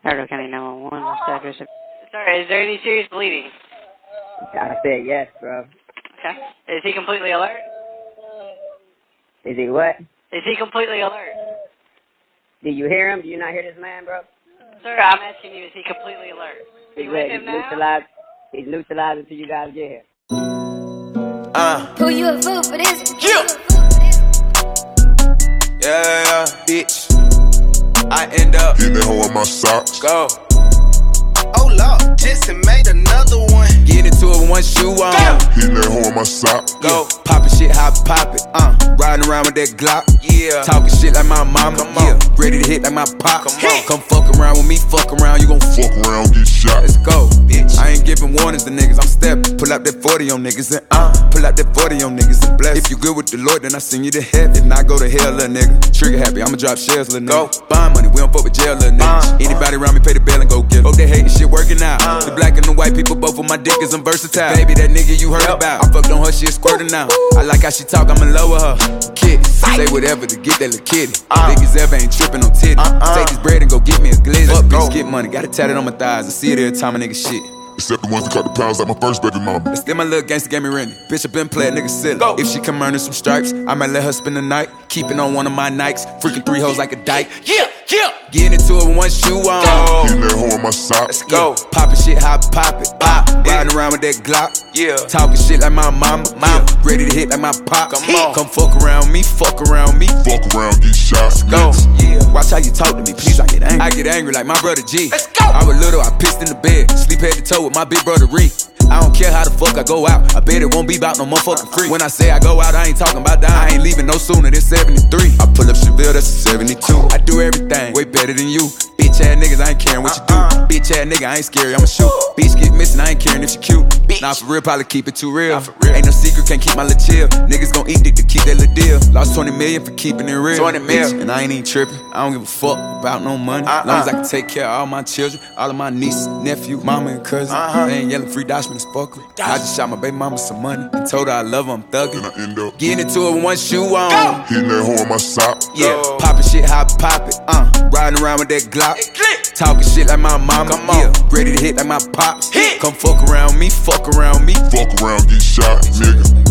Hardware County 911, what's the address of... Sorry, is there any serious bleeding? I said yes, bro. Okay. Is he completely alert? Is he what? Is he completely alert? Do you hear him? Do you not hear this man, bro? Sir, I'm asking you, is he completely alert? Are you with him now? He's neutralized until you guys get here. Pull you a food for this. Yeah, bitch. I end up hitting that hoe in my socks. Go. Oh Lord, Jetson made another one. Get into it with one shoe on. Hitting that hoe in my socks. Go. Poppin' shit, how I pop it. Riding around with that Glock. Yeah. Talking shit like my mama. Come on. Yeah. Ready to hit like my pop. Come on. Come fuck around with me, fuck around. You gon' fuck around, get shot. Let's go, bitch. I ain't giving warnings to niggas. I'm steppin'. Pull out that 40 on niggas and pull out that 40 on niggas and bless. If you good with the Lord, then I send you to heaven. If not, go to hell, little nigga. Trigger happy, I'ma drop shells, little nigga. Go. Bond money, we don't fuck with jail, little nigga. Anybody around me pay the bill and go get it. Hope they hatin' shit working out. The black and the white people, both of my dick is I'm versatile. Baby, that nigga you heard about. I fucked on her, shit squirting now. I like how she talk, I'ma lower her. Kid, say whatever to get that little kitty. Niggas ever ain't trippin' on titty. Take this bread and go get me a glizzy. Up, bitch, get money. Got it tatted on my thighs. I see it every time a nigga shit. Except the ones that cut the pounds like my first baby mama. But still my little gangster gave me rented. Bitch, I been playing nigga silly. If she come earning some stripes, I might let her spend the night. Keeping on one of my Nikes. Freaking 3 hoes like a dyke. Yeah. Getting into it with one shoe on. Hitting that hoe in my socks. Let's go. Poppin' shit, how I pop it. Riding around with that Glock. Yeah. Talking shit like my mama. Ready to hit like my pop. Come fuck around me, fuck around me. Fuck around, get shot. Let's go. Yeah. Watch how you talk to me, please. I get angry. I get angry like my brother G. Let's go. I was little, I pissed in the bed. Sleep head to toe with my big brother Reek. I don't care how the fuck I go out. I bet it won't be about no motherfucking free. When I say I go out, I ain't talking about dying. I ain't leaving no sooner than 73. I pull up Chevelle, that's a 72. I do everything way better than you. Bitch ass niggas, I ain't caring what you do. Bitch ass nigga, I ain't scary, I'ma shoot. Bitch get missing, I ain't caring if she cute. Nah, for real, probably keep it too real. Ain't no secret, can't keep my little chill. Niggas gon' eat dick to keep that little deal. Lost 20 million for keeping it real. 20 million. And I ain't even tripping. I don't give a fuck about no money. Long as I can take care of all my children, all of my nieces, nephew, mama, and cousin. They ain't yelling free Dashman and Sparkler. I just shot my baby mama some money and told her I love her, I'm thuggin'. And I end up getting into it with one shoe on. Hitting that hoe in my socks. Yeah. Poppin' shit, how I pop it. Riding around with that Glock. Talking shit like my mama. Yeah. Ready to hit like my pops. Come fuck around me, fuck around me. Fuck around, get shot, nigga.